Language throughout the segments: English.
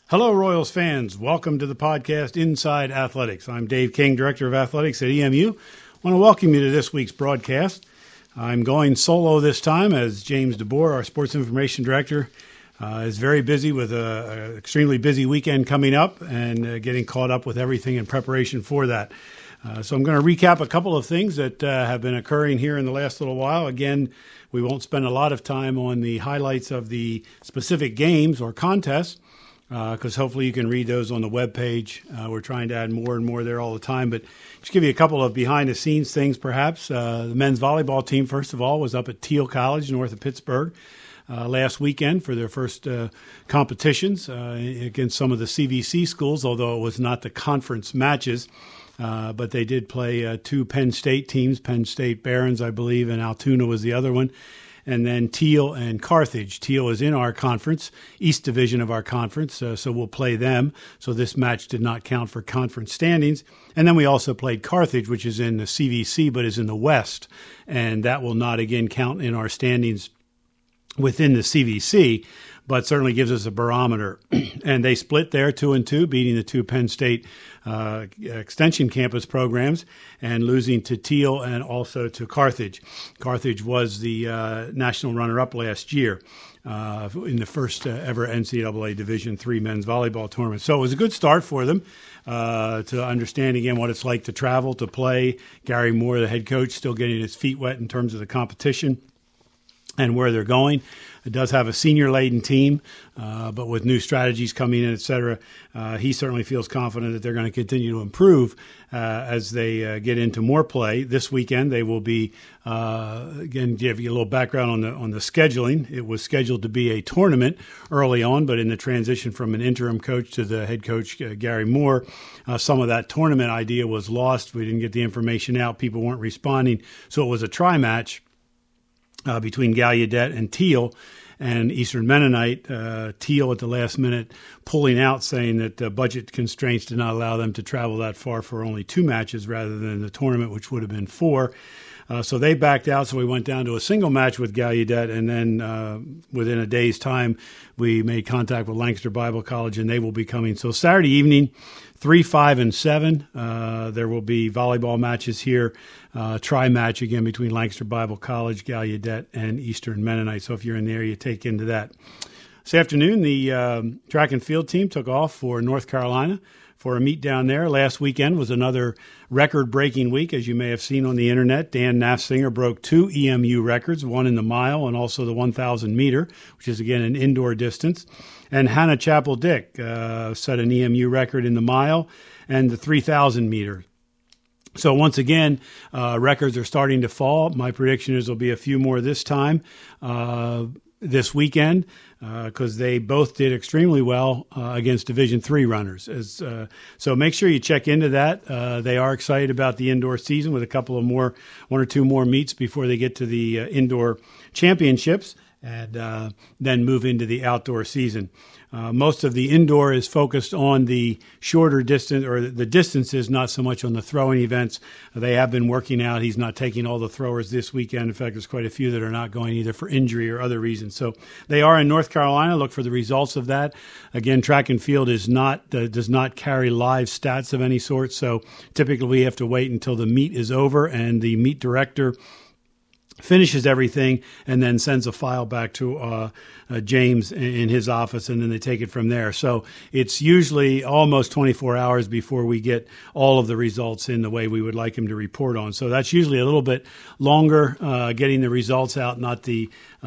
Hello, Royals fans. Welcome to the podcast Inside Athletics. I'm Dave King, Director of Athletics at EMU. I want to welcome you to this week's broadcast. I'm going solo this time as James DeBoer, our Sports Information Director, is very busy with an extremely busy weekend coming up and getting caught up with everything in preparation for that. So I'm going to recap a couple of things that have been occurring here in the last little while. Again, we won't spend a lot of time on the highlights of the specific games or contests, because hopefully you can read those on the webpage. We're trying to add more and more there all the time. But just give you a couple of behind-the-scenes things, perhaps. The men's volleyball team, first of all, was up at Thiel College north of Pittsburgh last weekend for their first competitions against some of the CVC schools, although it was not the conference matches. But they did play two Penn State teams, Penn State Barons, I believe, and Altoona was the other one. And then Thiel and Carthage. Thiel is in our conference, East Division of our conference, so we'll play them. So this match did not count for conference standings. And then we also played Carthage, which is in the CVC but is in the West. And that will not, again, count in our standings within the CVC, but certainly gives us a barometer. And they split there 2-2, beating the two Penn State Extension Campus programs and losing to Thiel and also to Carthage. Carthage was the national runner-up last year in the first ever NCAA Division III men's volleyball tournament. So it was a good start for them to understand, again, what it's like to travel, to play. Gary Moore, the head coach, still getting his feet wet in terms of the competition and where they're going. It does have a senior-laden team, but with new strategies coming in, et cetera, he certainly feels confident that they're going to continue to improve as they get into more play. This weekend, they will be, again, give you a little background on the scheduling. It was scheduled to be a tournament early on, but in the transition from an interim coach to the head coach, Gary Moore, some of that tournament idea was lost. We didn't get the information out. People weren't responding. So it was a tri-match between Gallaudet and Thiel and Eastern Mennonite. Thiel at the last minute pulling out, saying that budget constraints did not allow them to travel that far for only two matches rather than the tournament, which would have been four. So they backed out, so we went down to a single match with Gallaudet, and then within a day's time, we made contact with Lancaster Bible College, and they will be coming. So Saturday evening, 3, 5, and 7, there will be volleyball matches here, tri-match again between Lancaster Bible College, Gallaudet, and Eastern Mennonite. So if you're in the area, you take into that. This afternoon, the track and field team took off for North Carolina for a meet down there. Last weekend was another record-breaking week, as you may have seen on the internet. Dan Nafsinger broke two EMU records, one in the mile and also the 1,000-meter, which is, again, an indoor distance. And Hannah Chappell-Dick set an EMU record in the mile and the 3,000-meter. So once again, records are starting to fall. My prediction is there'll be a few more this time, this weekend, because they both did extremely well against Division III runners. So make sure you check into that. They are excited about the indoor season with a couple of one or two more meets before they get to the indoor championships and then move into the outdoor season. Most of the indoor is focused on the shorter distance, or the distances, not so much on the throwing events. They have been working out. He's not taking all the throwers this weekend. In fact, there's quite a few that are not going either for injury or other reasons. So they are in North Carolina. Look for the results of that. Again, track and field does not carry live stats of any sort. So typically we have to wait until the meet is over and the meet director finishes everything and then sends a file back to James in his office, and then they take it from there. So it's usually almost 24 hours before we get all of the results in the way we would like him to report on. So that's usually a little bit longer getting the results out, not the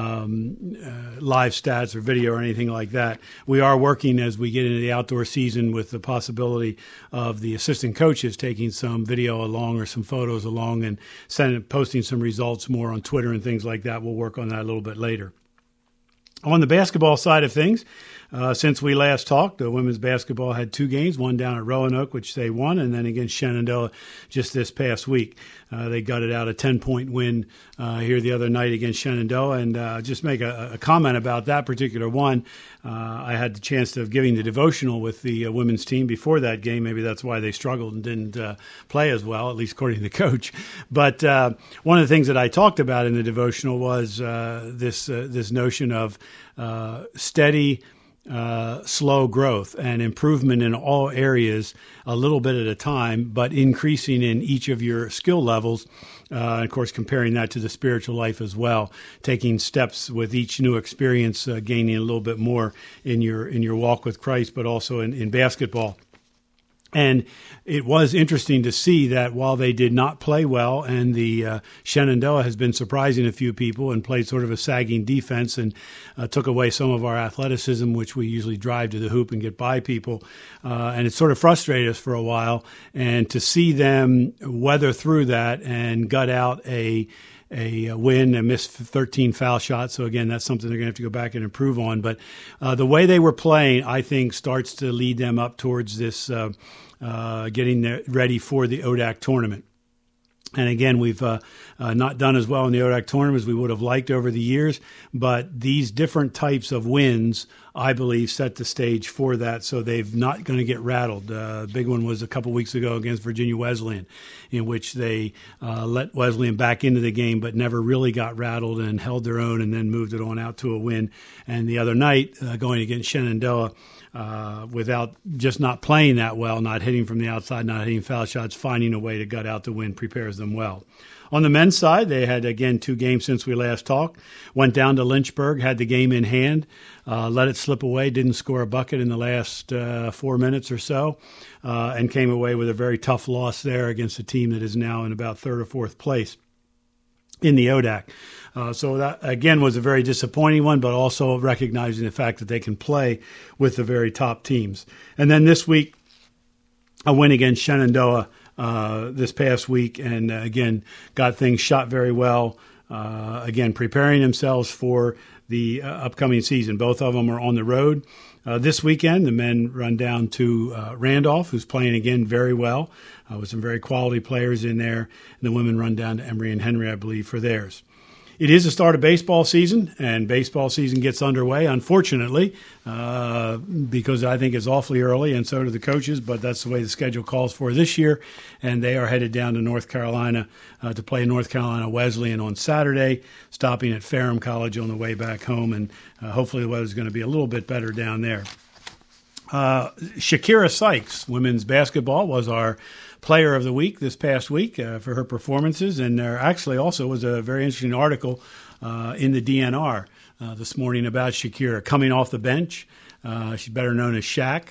live stats or video or anything like that. We are working as we get into the outdoor season with the possibility of the assistant coaches taking some video along or some photos along and posting some results more on Twitter and things like that. We'll work on that a little bit later. On the basketball side of things, since we last talked, the women's basketball had two games, one down at Roanoke, which they won, and then against Shenandoah just this past week. They gutted out a 10-point win here the other night against Shenandoah. And just make a comment about that particular one. I had the chance of giving the devotional with the women's team before that game. Maybe that's why they struggled and didn't play as well, at least according to the coach. But one of the things that I talked about in the devotional was this notion of steady slow growth and improvement in all areas a little bit at a time, but increasing in each of your skill levels. Of course, comparing that to the spiritual life as well, taking steps with each new experience, gaining a little bit more in your walk with Christ, but also in basketball. And it was interesting to see that while they did not play well, and the Shenandoah has been surprising a few people and played sort of a sagging defense and took away some of our athleticism, which we usually drive to the hoop and get by people. And it sort of frustrated us for a while. And to see them weather through that and gut out a win and miss 13 foul shots. So, again, that's something they're going to have to go back and improve on. But the way they were playing, I think, starts to lead them up towards this getting ready for the ODAC tournament. And again, we've not done as well in the ODAC tournament as we would have liked over the years, but these different types of wins, I believe, set the stage for that, so they're not going to get rattled. The big one was a couple weeks ago against Virginia Wesleyan, in which they let Wesleyan back into the game but never really got rattled and held their own and then moved it on out to a win. And the other night, going against Shenandoah, without just not playing that well, not hitting from the outside, not hitting foul shots, finding a way to gut out the win prepares them well. On the men's side, they had, again, 2 games since we last talked. Went down to Lynchburg, had the game in hand, let it slip away, didn't score a bucket in the last 4 minutes or so, and came away with a very tough loss there against a team that is now in about 3rd or 4th place in the ODAC. So that, again, was a very disappointing one, but also recognizing the fact that they can play with the very top teams. And then this week, a win against Shenandoah this past week, and again, got things shot very well. Again, preparing themselves for the upcoming season. Both of them are on the road. This weekend, the men run down to Randolph, who's playing again very well, with some very quality players in there. And the women run down to Emory and Henry, I believe, for theirs. It is the start of baseball season, and baseball season gets underway, unfortunately, because I think it's awfully early, and so do the coaches, but that's the way the schedule calls for this year. And they are headed down to North Carolina to play North Carolina Wesleyan on Saturday, stopping at Ferrum College on the way back home, and hopefully the weather's going to be a little bit better down there. Shakira Sykes, women's basketball, was our player of the week this past week for her performances. And there actually also was a very interesting article in the DNR this morning about Shakira coming off the bench. She's better known as Shaq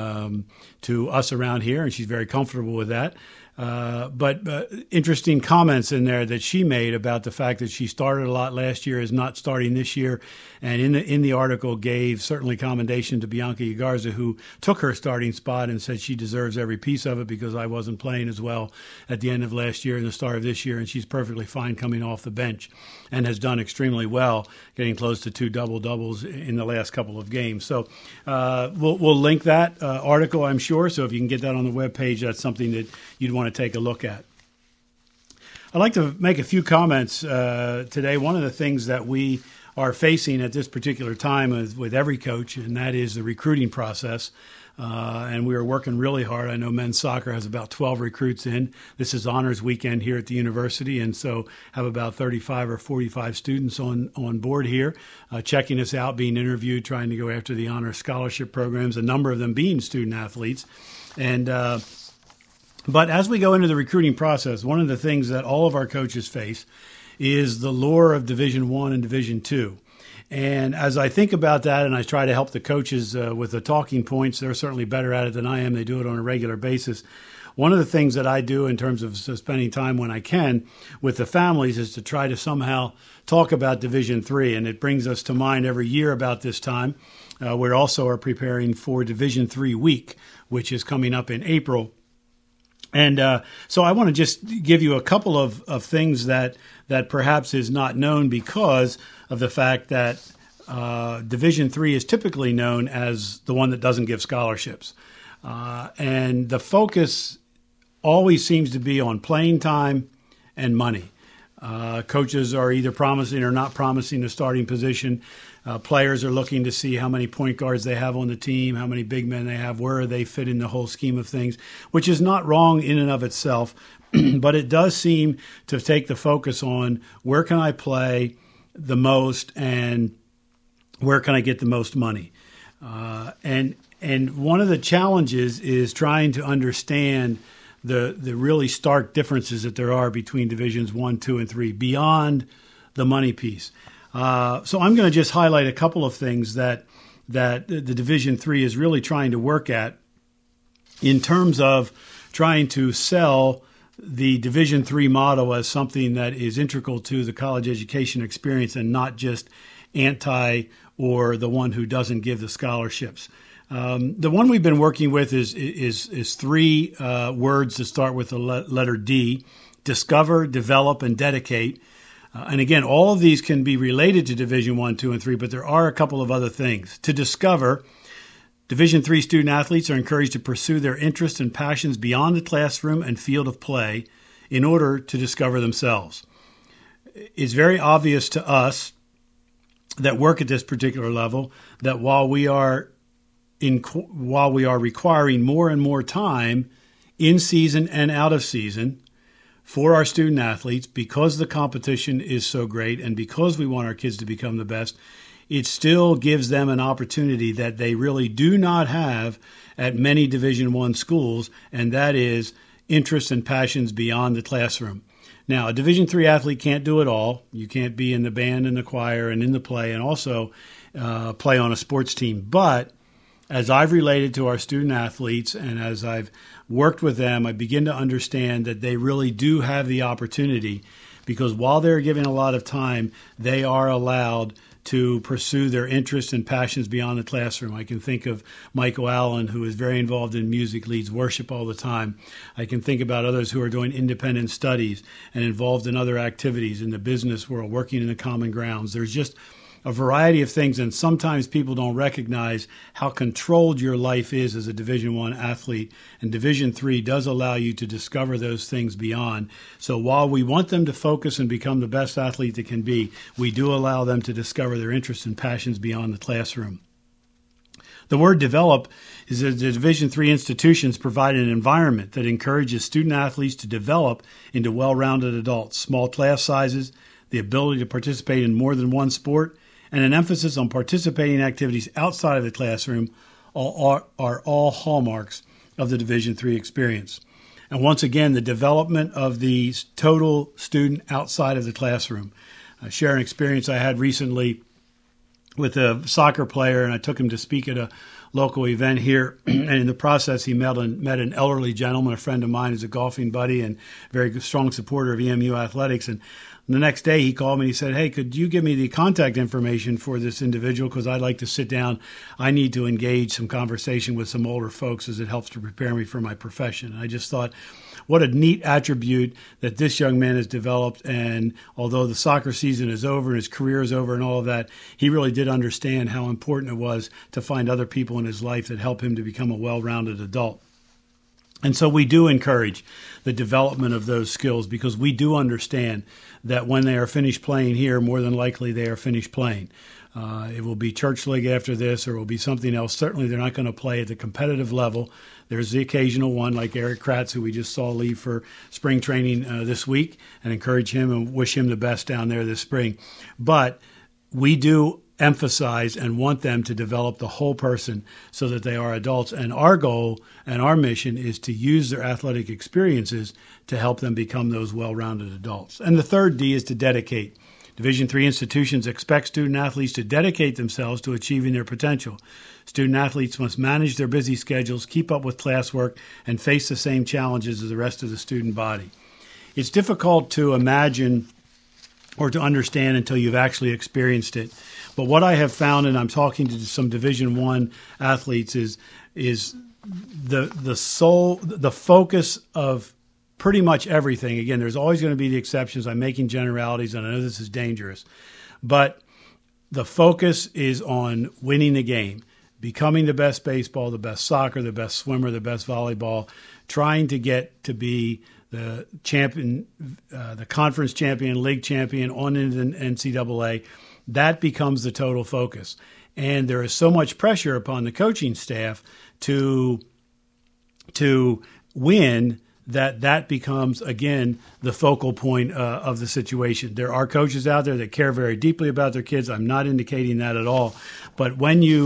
to us around here, and she's very comfortable with that. But interesting comments in there that she made about the fact that she started a lot last year, is not starting this year, and in the article gave certainly commendation to Bianca Igarza, who took her starting spot and said she deserves every piece of it because I wasn't playing as well at the end of last year and the start of this year, and she's perfectly fine coming off the bench and has done extremely well, getting close to 2 double-doubles in the last couple of games. So we'll link that article, I'm sure, so if you can get that on the webpage, that's something that you'd want to take a look at. I'd like to make a few comments today. One of the things that we are facing at this particular time with every coach, and that is the recruiting process. And we are working really hard. I know men's soccer has about 12 recruits in. This is honors weekend here at the university, and so have about 35 or 45 students on board here, checking us out, being interviewed, trying to go after the honor scholarship programs, a number of them being student athletes. And but as we go into the recruiting process, one of the things that all of our coaches face is the lure of Division I and Division II. And as I think about that and I try to help the coaches with the talking points, they're certainly better at it than I am. They do it on a regular basis. One of the things that I do in terms of spending time when I can with the families is to try to somehow talk about Division III. And it brings us to mind every year about this time. We also are preparing for Division III week, which is coming up in April. And so I want to just give you a couple of things that perhaps is not known because of the fact that Division III is typically known as the one that doesn't give scholarships. And the focus always seems to be on playing time and money. Coaches are either promising or not promising a starting position. Players are looking to see how many point guards they have on the team, how many big men they have, where they fit in the whole scheme of things, which is not wrong in and of itself. But it does seem to take the focus on where can I play the most and where can I get the most money. And one of the challenges is trying to understand the really stark differences that there are between Divisions 1, 2, and 3 beyond the money piece. So I'm going to just highlight a couple of things that the Division 3 is really trying to work at in terms of trying to sell the Division 3 model as something that is integral to the college education experience and not just anti or the one who doesn't give the scholarships. The one we've been working with is three words that start with the letter D: discover, develop, and dedicate. And again, all of these can be related to Division 1, 2, and 3, but there are a couple of other things. To discover, Division 3 student athletes are encouraged to pursue their interests and passions beyond the classroom and field of play in order to discover themselves. It's very obvious to us that work at this particular level that while we are requiring more and more time in season and out of season for our student athletes, because the competition is so great and because we want our kids to become the best, it still gives them an opportunity that they really do not have at many Division I schools, and that is interests and passions beyond the classroom. Now, a Division III athlete can't do it all. You can't be in the band and the choir and in the play and also play on a sports team. But as I've related to our student athletes and as I've worked with them, I begin to understand that they really do have the opportunity, because while they're given a lot of time, they are allowed to pursue their interests and passions beyond the classroom. I can think of Michael Allen, who is very involved in music, leads worship all the time. I can think about others who are doing independent studies and involved in other activities in the business world, working in the common grounds. There's just a variety of things, and sometimes people don't recognize how controlled your life is as a Division I athlete, and Division III does allow you to discover those things beyond. So while we want them to focus and become the best athlete they can be, we do allow them to discover their interests and passions beyond the classroom. The word develop is that the Division III institutions provide an environment that encourages student athletes to develop into well-rounded adults. Small class sizes, the ability to participate in more than one sport, and an emphasis on participating activities outside of the classroom are all hallmarks of the Division III experience. And once again, the development of the total student outside of the classroom. I share an experience I had recently with a soccer player, and I took him to speak at a local event here. And in the process, he met an elderly gentleman, a friend of mine, who's a golfing buddy and very strong supporter of EMU athletics. And the next day he called me and he said, "Hey, could you give me the contact information for this individual? Because I'd like to sit down. I need to engage some conversation with some older folks as it helps to prepare me for my profession." And I just thought, what a neat attribute that this young man has developed. And although the soccer season is over and his career is over and all of that, he really did understand how important it was to find other people in his life that help him to become a well-rounded adult. And so we do encourage the development of those skills, because we do understand that when they are finished playing here, more than likely they are finished playing. It will be church league after this, or it will be something else. Certainly they're not going to play at the competitive level. There's the occasional one like Eric Kratz, who we just saw leave for spring training this week, and encourage him and wish him the best down there this spring. But we do emphasize and want them to develop the whole person so that they are adults. And our goal and our mission is to use their athletic experiences to help them become those well-rounded adults. And the third D is to dedicate. Division III institutions expect student athletes to dedicate themselves to achieving their potential. Student athletes must manage their busy schedules, keep up with classwork, and face the same challenges as the rest of the student body. It's difficult to imagine or to understand until you've actually experienced it. But what I have found, and I'm talking to some Division I athletes, is the focus of pretty much everything. Again, there's always going to be the exceptions. I'm making generalities, and I know this is dangerous. But the focus is on winning the game, becoming the best baseball, the best soccer, the best swimmer, the best volleyball, trying to get to be the champion, the conference champion, league champion, on into the NCAA. That becomes the total focus. And there is so much pressure upon the coaching staff to win that becomes, again, the focal point of the situation. There are coaches out there that care very deeply about their kids. I'm not indicating that at all. But when you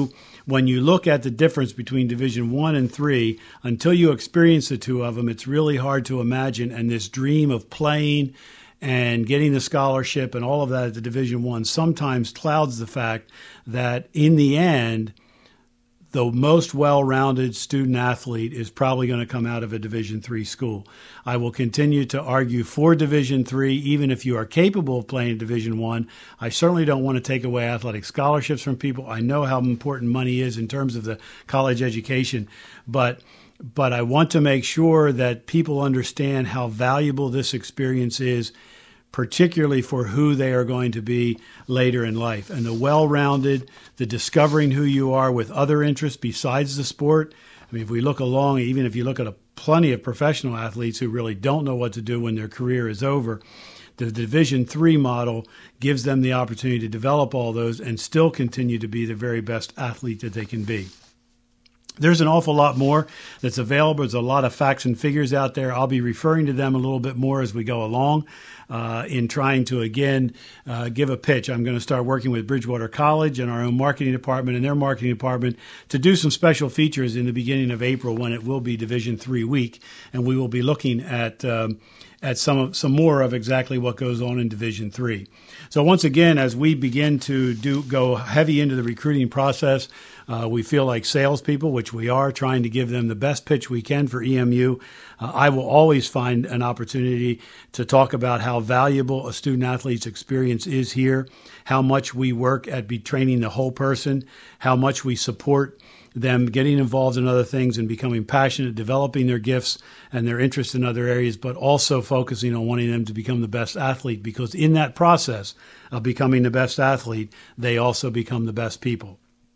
when you look at the difference between Division 1 and 3, until you experience the two of them, it's really hard to imagine. And this dream of playing and getting the scholarship and all of that at the Division 1 sometimes clouds the fact that in the end, the most well-rounded student athlete is probably going to come out of a Division III school. I will continue to argue for Division III, even if you are capable of playing Division I. I certainly don't want to take away athletic scholarships from people. I know how important money is in terms of the college education, but I want to make sure that people understand how valuable this experience is, particularly for who they are going to be later in life. And the well-rounded, the discovering who you are with other interests besides the sport. I mean, if we look along, even if you look at plenty of professional athletes who really don't know what to do when their career is over, the Division III model gives them the opportunity to develop all those and still continue to be the very best athlete that they can be. There's an awful lot more that's available. There's a lot of facts and figures out there. I'll be referring to them a little bit more as we go along in trying to, again, give a pitch. I'm going to start working with Bridgewater College and our own marketing department and their marketing department to do some special features in the beginning of April when it will be Division III week, and we will be looking at some more of exactly what goes on in Division III. So once again, as we begin to go heavy into the recruiting process, we feel like salespeople, which we are, trying to give them the best pitch we can for EMU. I will always find an opportunity to talk about how valuable a student-athlete's experience is here, how much we work at training the whole person, how much we support them getting involved in other things and becoming passionate, developing their gifts and their interests in other areas, but also focusing on wanting them to become the best athlete, because in that process of becoming the best athlete, they also become the best people.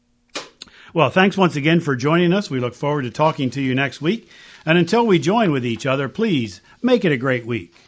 Well, thanks once again for joining us. We look forward to talking to you next week. And until we join with each other, please make it a great week.